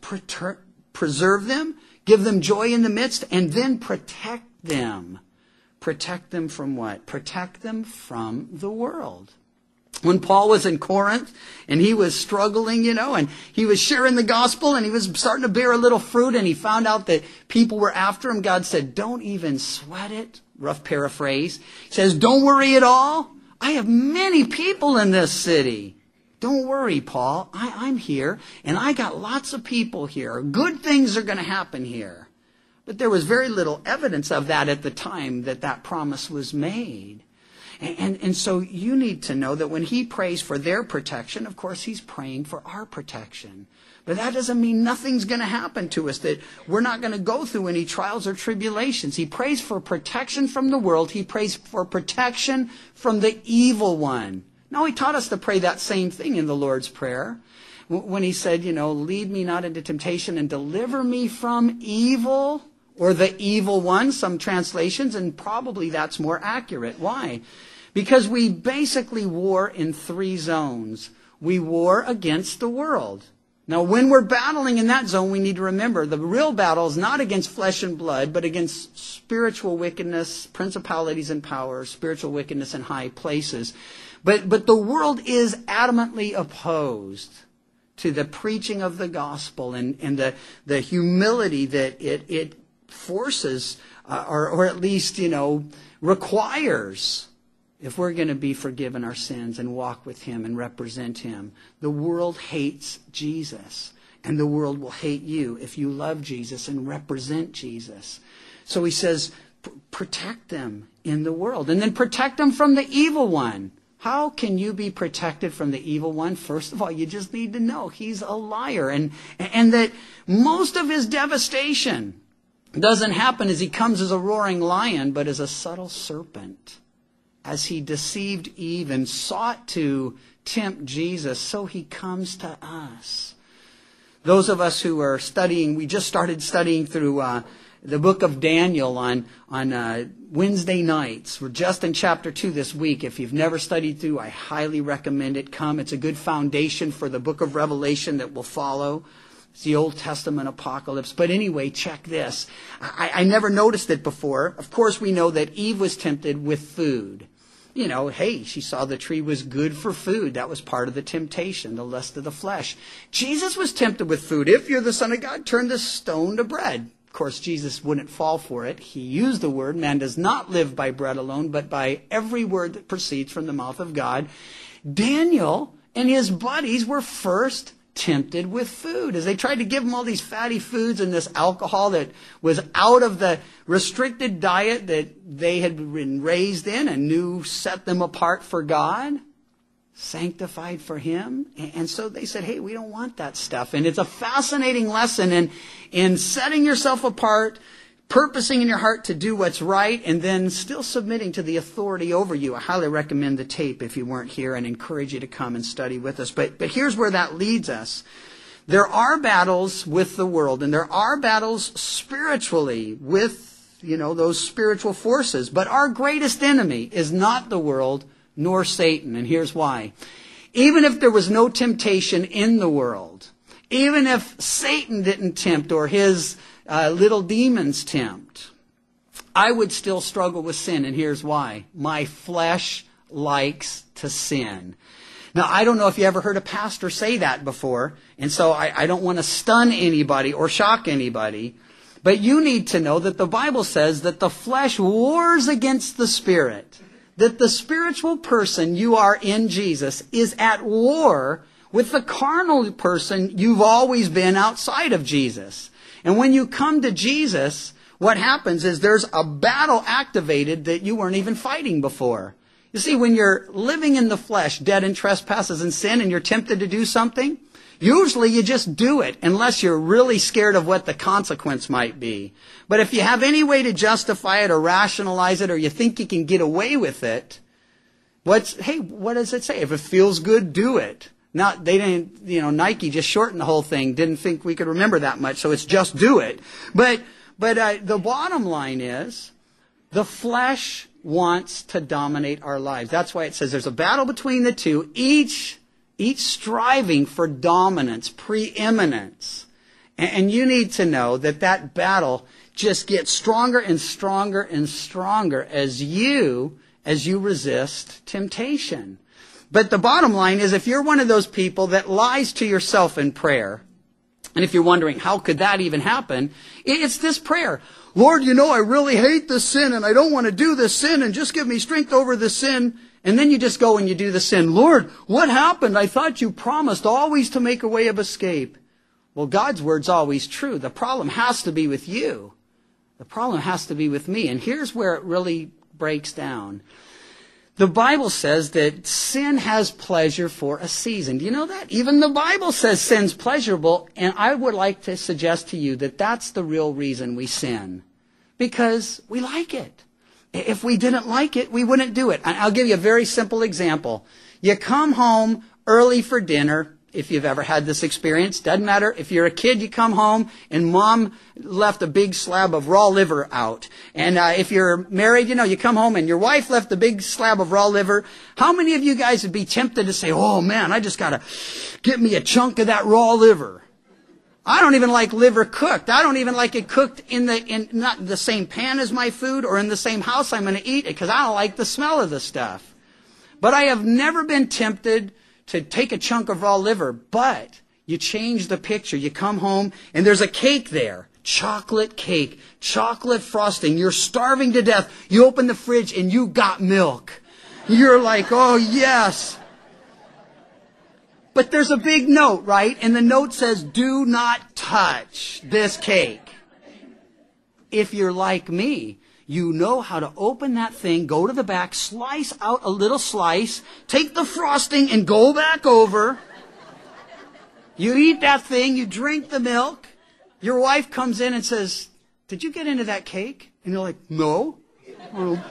preserve them, give them joy in the midst, and then protect them. Protect them from what? Protect them from the world. When Paul was in Corinth and he was struggling, you know, and he was sharing the gospel and he was starting to bear a little fruit and he found out that people were after him, God said, don't even sweat it. Rough paraphrase. He says, don't worry at all. I have many people in this city. Don't worry, Paul. I, I'm here and I got lots of people here. Good things are going to happen here. But there was very little evidence of that at the time that that promise was made. And, and, and so you need to know that when he prays for their protection, of course, he's praying for our protection. But that doesn't mean nothing's going to happen to us, that we're not going to go through any trials or tribulations. He prays for protection from the world. He prays for protection from the evil one. Now, he taught us to pray that same thing in the Lord's Prayer. When he said, you know, lead me not into temptation and deliver me from evil. Or the evil one, some translations, and probably that's more accurate. Why? Because we basically war in three zones. We war against the world. Now, when we're battling in that zone, we need to remember the real battle is not against flesh and blood, but against spiritual wickedness, principalities and powers, spiritual wickedness in high places. But, but the world is adamantly opposed to the preaching of the gospel and, and the, the humility that it, it forces, uh, or, or at least, you know, requires, if we're going to be forgiven our sins and walk with him and represent him. The world hates Jesus, and the world will hate you if you love Jesus and represent Jesus. So he says, protect them in the world, and then protect them from the evil one. How can you be protected from the evil one? First of all, you just need to know he's a liar, and, and that most of his devastation doesn't happen as he comes as a roaring lion, but as a subtle serpent. As he deceived Eve and sought to tempt Jesus, so he comes to us. Those of us who are studying, we just started studying through uh, the book of Daniel on, on uh, Wednesday nights. We're just in chapter two this week. If you've never studied through, I highly recommend it. Come. It's a good foundation for the book of Revelation that will follow. It's the Old Testament apocalypse. But anyway, check this. I, I never noticed it before. Of course, we know that Eve was tempted with food. You know, hey, she saw the tree was good for food. That was part of the temptation, the lust of the flesh. Jesus was tempted with food. If you're the Son of God, turn this stone to bread. Of course, Jesus wouldn't fall for it. He used the word, man does not live by bread alone, but by every word that proceeds from the mouth of God. Daniel and his buddies were first tempted with food as they tried to give him all these fatty foods and this alcohol that was out of the restricted diet that they had been raised in and knew set them apart for God, sanctified for him. And so they said, hey, we don't want that stuff. And it's a fascinating lesson in, in setting yourself apart, purposing in your heart to do what's right, and then still submitting to the authority over you. I highly recommend the tape if you weren't here, and encourage you to come and study with us. But, but here's where that leads us. There are battles with the world, and there are battles spiritually with, you know, those spiritual forces. But our greatest enemy is not the world nor Satan, and here's why. Even if there was no temptation in the world, even if Satan didn't tempt or his uh, little demons tempt, I would still struggle with sin, and here's why. My flesh likes to sin. Now, I don't know if you ever heard a pastor say that before, and so I, I don't want to stun anybody or shock anybody, but you need to know that the Bible says that the flesh wars against the spirit, that the spiritual person you are in Jesus is at war with the carnal person you've always been outside of Jesus. And when you come to Jesus, what happens is there's a battle activated that you weren't even fighting before. You see, when you're living in the flesh, dead in trespasses and sin, and you're tempted to do something, usually you just do it, unless you're really scared of what the consequence might be. But if you have any way to justify it or rationalize it, or you think you can get away with it, what's, hey, what does it say? If it feels good, do it. Not, they didn't, you know, Nike just shortened the whole thing, didn't think we could remember that much, so it's just do it. But, but uh, the bottom line is, the flesh wants to dominate our lives. That's why it says there's a battle between the two, each each striving for dominance, preeminence. And, and you need to know that that battle just gets stronger and stronger and stronger as you as you resist temptation. But the bottom line is, if you're one of those people that lies to yourself in prayer, and if you're wondering, how could that even happen? It's this prayer. Lord, you know, I really hate this sin, and I don't want to do this sin, and just give me strength over this sin. And then you just go and you do the sin. Lord, what happened? I thought you promised always to make a way of escape. Well, God's word's always true. The problem has to be with you. The problem has to be with me. And here's where it really breaks down. The Bible says that sin has pleasure for a season. Do you know that? Even the Bible says sin's pleasurable. And I would like to suggest to you that that's the real reason we sin. Because we like it. If we didn't like it, we wouldn't do it. I'll give you a very simple example. You come home early for dinner. If you've ever had this experience, doesn't matter. If you're a kid, you come home and mom left a big slab of raw liver out. And uh, if you're married, you know, you come home and your wife left a big slab of raw liver. How many of you guys would be tempted to say, oh man, I just got to get me a chunk of that raw liver? I don't even like liver cooked. I don't even like it cooked in the in not the same pan as my food or in the same house I'm going to eat it, because I don't like the smell of the stuff. But I have never been tempted to take a chunk of raw liver. But you change the picture. You come home and there's a cake there. Chocolate cake. Chocolate frosting. You're starving to death. You open the fridge and you got milk. You're like, oh yes. But there's a big note, right? And the note says, do not touch this cake. If you're like me, you know how to open that thing, go to the back, slice out a little slice, take the frosting and go back over. You eat that thing, you drink the milk. Your wife comes in and says, did you get into that cake? And you're like, no. Well.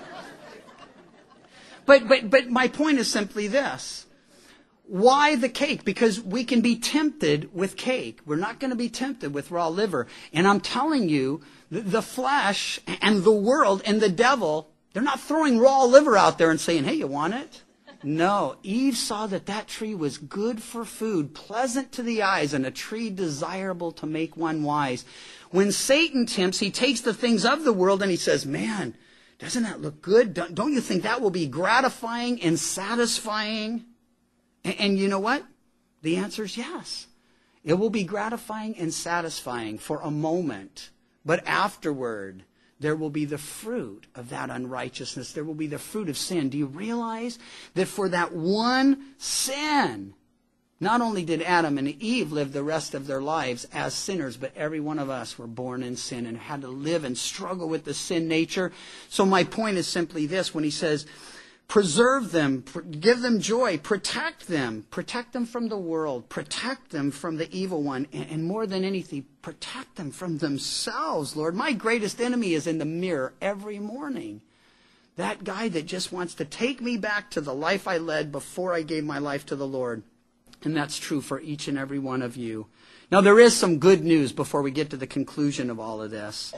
But, but, but my point is simply this. Why the cake? Because we can be tempted with cake. We're not going to be tempted with raw liver. And I'm telling you, the flesh and the world and the devil, they're not throwing raw liver out there and saying, hey, you want it? No. Eve saw that that tree was good for food, pleasant to the eyes, and a tree desirable to make one wise. When Satan tempts, he takes the things of the world and he says, man, doesn't that look good? Don't, don't you think that will be gratifying and satisfying? And you know what? The answer is yes. It will be gratifying and satisfying for a moment. But afterward, there will be the fruit of that unrighteousness. There will be the fruit of sin. Do you realize that for that one sin, not only did Adam and Eve live the rest of their lives as sinners, but every one of us were born in sin and had to live and struggle with the sin nature. So my point is simply this. When he says, Preserve them, pr- give them joy, protect them, protect them from the world, protect them from the evil one, and, and more than anything, protect them from themselves, Lord. My greatest enemy is in the mirror every morning. That guy that just wants to take me back to the life I led before I gave my life to the Lord. And that's true for each and every one of you. Now, there is some good news before we get to the conclusion of all of this.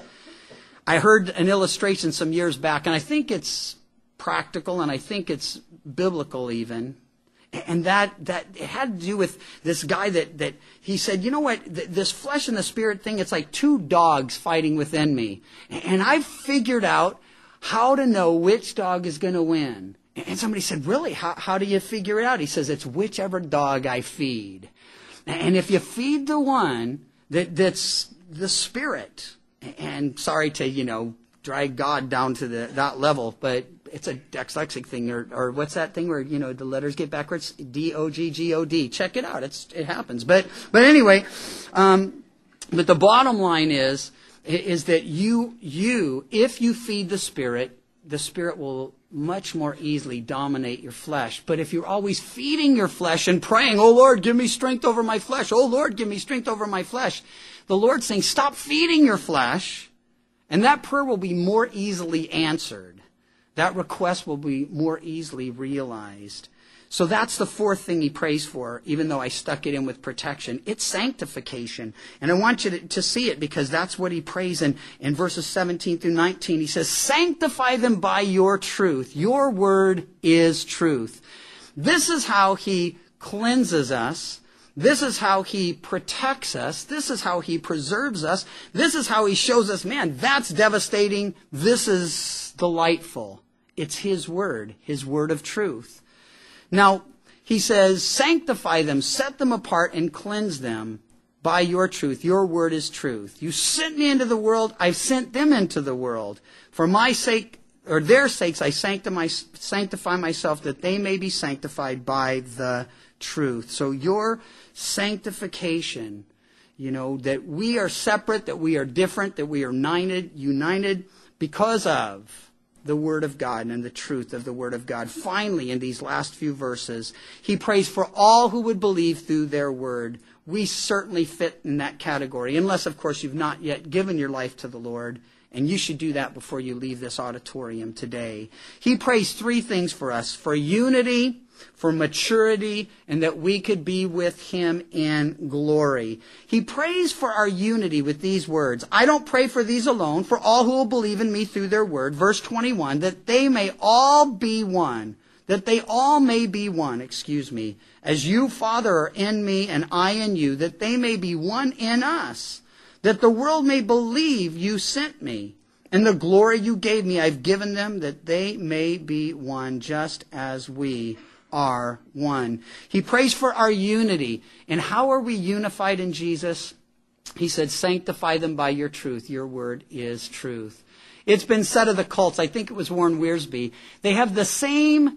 I heard an illustration some years back, and I think it's practical, and I think it's biblical even. And that, that it had to do with this guy that, that he said, you know what, th- this flesh and the spirit thing, it's like two dogs fighting within me. And I've figured out how to know which dog is going to win. And somebody said, really, how, how do you figure it out? He says, it's whichever dog I feed. And if you feed the one that, that's the spirit, and sorry to, you know, drag God down to the, that level, but it's a dyslexic thing, or, or what's that thing where, you know, the letters get backwards? D O G G O D. Check it out. It's, it happens. But, but anyway, um, but the bottom line is, is that you, you, if you feed the Spirit, the Spirit will much more easily dominate your flesh. But if you're always feeding your flesh and praying, oh Lord, give me strength over my flesh. Oh Lord, give me strength over my flesh. The Lord's saying, stop feeding your flesh, and that prayer will be more easily answered. That request will be more easily realized. So that's the fourth thing he prays for, even though I stuck it in with protection. It's sanctification. And I want you to, to see it, because that's what he prays in, in verses seventeen through nineteen. He says, sanctify them by your truth. Your word is truth. This is how he cleanses us. This is how he protects us. This is how he preserves us. This is how he shows us, man, that's devastating. This is delightful. It's his word, his word of truth. Now, he says, sanctify them, set them apart, and cleanse them by your truth. Your word is truth. You sent me into the world, I've sent them into the world. For my sake, or their sakes, I sanctify, sanctify myself, that they may be sanctified by the truth. So your sanctification, you know, that we are separate, that we are different, that we are united, united because of the Word of God and the truth of the Word of God. Finally, in these last few verses, he prays for all who would believe through their word. We certainly fit in that category, unless, of course, you've not yet given your life to the Lord, and you should do that before you leave this auditorium today. He prays three things for us: for unity, for maturity, and that we could be with him in glory. He prays for our unity with these words. I don't pray for these alone, for all who will believe in me through their word. Verse twenty-one, that they may all be one. That they all may be one, excuse me. As you, Father, are in me and I in you, that they may be one in us. That the world may believe you sent me. And the glory you gave me I've given them, that they may be one, just as we are one. He prays for our unity. And how are we unified in Jesus? He said, sanctify them by your truth. Your word is truth. It's been said of the cults, I think it was Warren Wiersbe, they have the same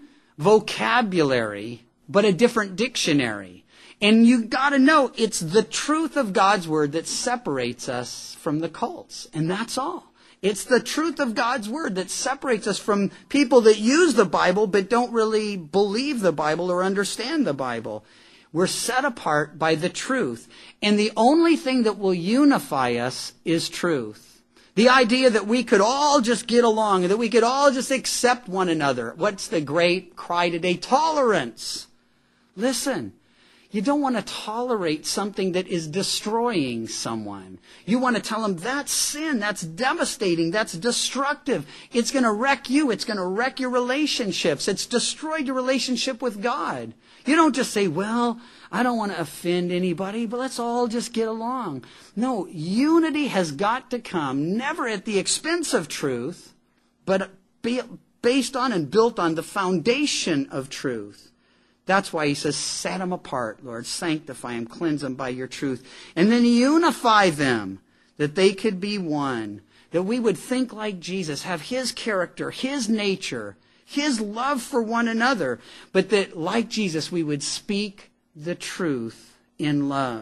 vocabulary, but a different dictionary. And you got to know, it's the truth of God's word that separates us from the cults. And that's all. It's the truth of God's word that separates us from people that use the Bible but don't really believe the Bible or understand the Bible. We're set apart by the truth. And the only thing that will unify us is truth. The idea that we could all just get along and that we could all just accept one another. What's the great cry today? Tolerance. Listen. You don't want to tolerate something that is destroying someone. You want to tell them that's sin, that's devastating, that's destructive. It's going to wreck you. It's going to wreck your relationships. It's destroyed your relationship with God. You don't just say, well, I don't want to offend anybody, but let's all just get along. No, unity has got to come, never at the expense of truth, but be based on and built on the foundation of truth. That's why he says, set them apart, Lord. Sanctify them, cleanse them by your truth. And then unify them, that they could be one. That we would think like Jesus, have his character, his nature, his love for one another. But that, like Jesus, we would speak the truth in love.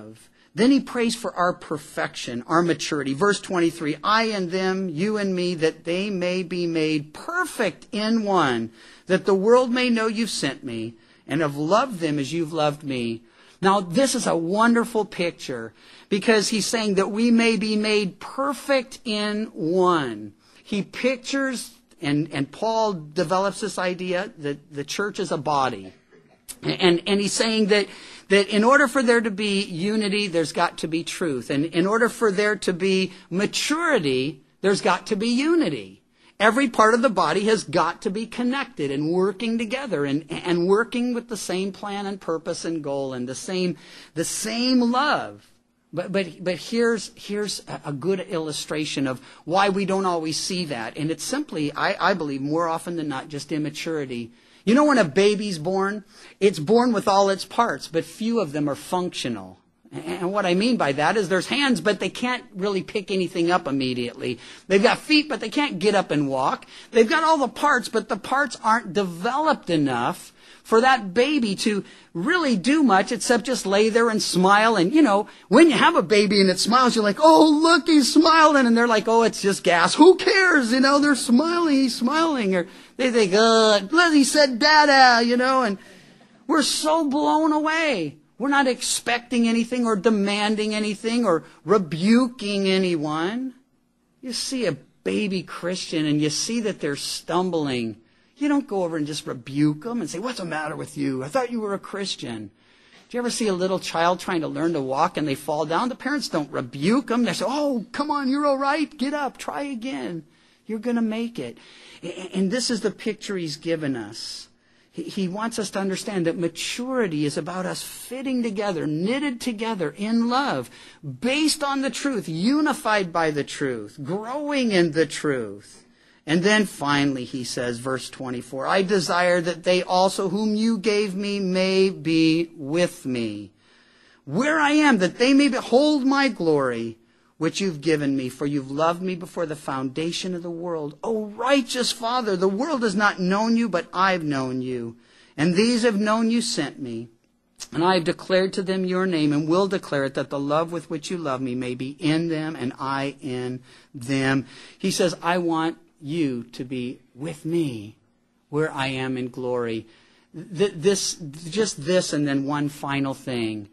Then he prays for our perfection, our maturity. Verse twenty-three, I and them, you and me, that they may be made perfect in one, that the world may know you've sent me, and have loved them as you've loved me. Now, this is a wonderful picture, because he's saying that we may be made perfect in one. He pictures, and, and Paul develops this idea, that the church is a body. And, and he's saying that, that in order for there to be unity, there's got to be truth. And in order for there to be maturity, there's got to be unity. Every part of the body has got to be connected and working together and, and working with the same plan and purpose and goal and the same, the same love. But, but, but here's, here's a good illustration of why we don't always see that. And it's simply, I, I believe, more often than not, just immaturity. You know, when a baby's born, it's born with all its parts, but few of them are functional. And what I mean by that is there's hands, but they can't really pick anything up immediately. They've got feet, but they can't get up and walk. They've got all the parts, but the parts aren't developed enough for that baby to really do much except just lay there and smile. And, you know, when you have a baby and it smiles, you're like, oh, look, he's smiling. And they're like, oh, it's just gas. Who cares? You know, they're smiling, he's smiling. Or they think, uh, Lizzie said dada, you know, and we're so blown away. We're not expecting anything or demanding anything or rebuking anyone. You see a baby Christian and you see that they're stumbling. You don't go over and just rebuke them and say, what's the matter with you? I thought you were a Christian. Do you ever see a little child trying to learn to walk and they fall down? The parents don't rebuke them. They say, oh, come on, you're all right. Get up, try again. You're going to make it. And this is the picture he's given us. He wants us to understand that maturity is about us fitting together, knitted together in love, based on the truth, unified by the truth, growing in the truth. And then finally, he says, verse twenty-four, I desire that they also whom you gave me may be with me, where I am, that they may behold my glory, which you've given me, for you've loved me before the foundation of the world. O righteous Father, the world has not known you, but I've known you. And these have known you sent me. And I have declared to them your name, and will declare it, that the love with which you love me may be in them, and I in them. He says, I want you to be with me, where I am in glory. This, just this, and then one final thing.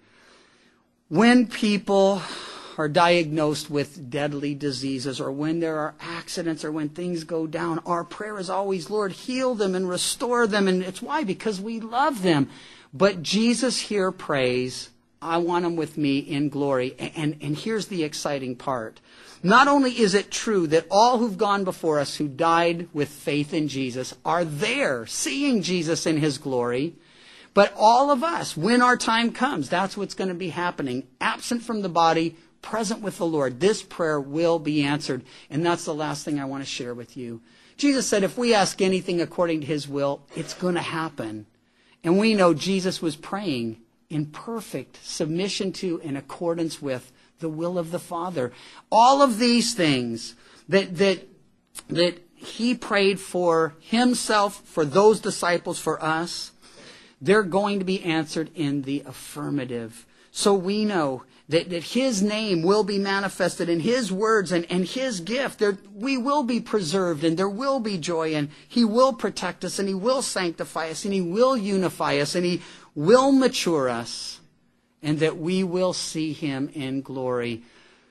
When people are diagnosed with deadly diseases, or when there are accidents, or when things go down, our prayer is always, Lord, heal them and restore them. And it's why? Because we love them. But Jesus here prays, I want them with me in glory. And, and here's the exciting part. Not only is it true that all who've gone before us who died with faith in Jesus are there seeing Jesus in his glory, but all of us, when our time comes, that's what's going to be happening. Absent from the body, present with the Lord. This prayer will be answered. And that's the last thing I want to share with you. Jesus said if we ask anything according to his will, it's going to happen. And we know Jesus was praying in perfect submission to, in accordance with, the will of the Father. All of these things that, that, that he prayed for himself, for those disciples, for us, they're going to be answered in the affirmative. So we know that, that his name will be manifested in his words and, and his gift. There, we will be preserved and there will be joy, and he will protect us and he will sanctify us and he will unify us and he will mature us, and that we will see him in glory.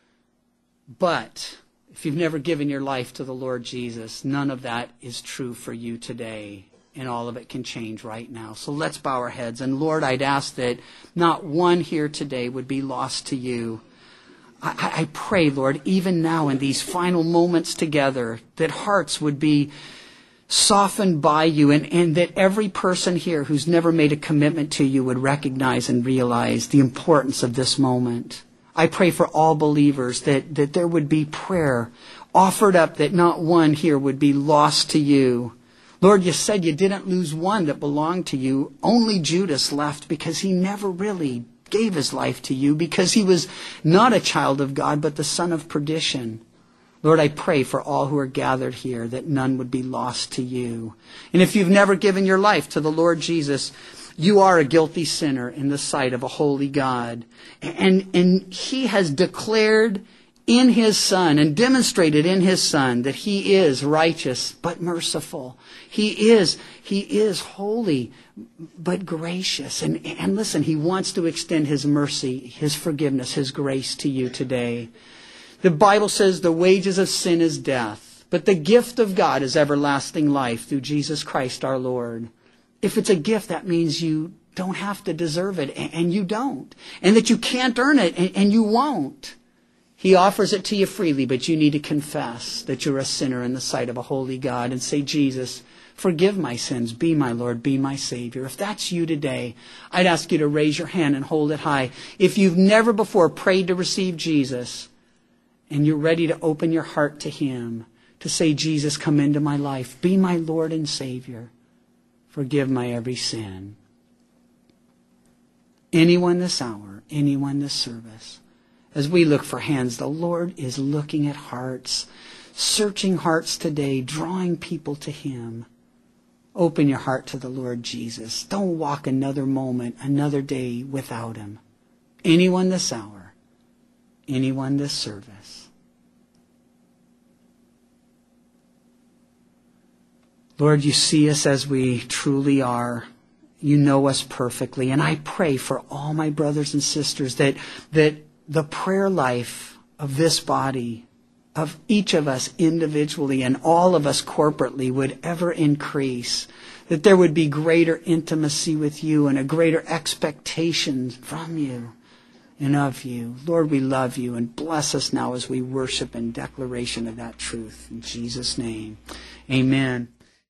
But if you've never given your life to the Lord Jesus, none of that is true for you today. And all of it can change right now. So let's bow our heads. And Lord, I'd ask that not one here today would be lost to you. I, I pray, Lord, even now in these final moments together, that hearts would be softened by you, and, and that every person here who's never made a commitment to you would recognize and realize the importance of this moment. I pray for all believers that, that there would be prayer offered up, that not one here would be lost to you. Lord, you said you didn't lose one that belonged to you. Only Judas left because he never really gave his life to you, because he was not a child of God, but the son of perdition. Lord, I pray for all who are gathered here that none would be lost to you. And if you've never given your life to the Lord Jesus, You are a guilty sinner in the sight of a holy God. And, and He has declared in His Son and demonstrated in His Son that He is righteous but merciful. He is, He is holy but gracious. And, and listen, He wants to extend His mercy, His forgiveness, His grace to you today. The Bible says the wages of sin is death, but the gift of God is everlasting life through Jesus Christ our Lord. If it's a gift, that means you don't have to deserve it, and you don't. And that you can't earn it, and you won't. He offers it to you freely, but you need to confess that you're a sinner in the sight of a holy God and say, Jesus, forgive my sins. Be my Lord. Be my Savior. If that's you today, I'd ask you to raise your hand and hold it high. If you've never before prayed to receive Jesus and you're ready to open your heart to Him, to say, Jesus, come into my life. Be my Lord and Savior. Forgive my every sin. Anyone this hour, anyone this service, as we look for hands, the Lord is looking at hearts, searching hearts today, drawing people to Him. Open your heart to the Lord Jesus. Don't walk another moment, another day without Him. Anyone this hour, anyone this service. Lord, you see us as we truly are. You know us perfectly. And I pray for all my brothers and sisters that, that the prayer life of this body, of each of us individually and all of us corporately would ever increase. That there would be greater intimacy with you and a greater expectation from you and of you. Lord, we love you, and bless us now as we worship in declaration of that truth. In Jesus' name, amen.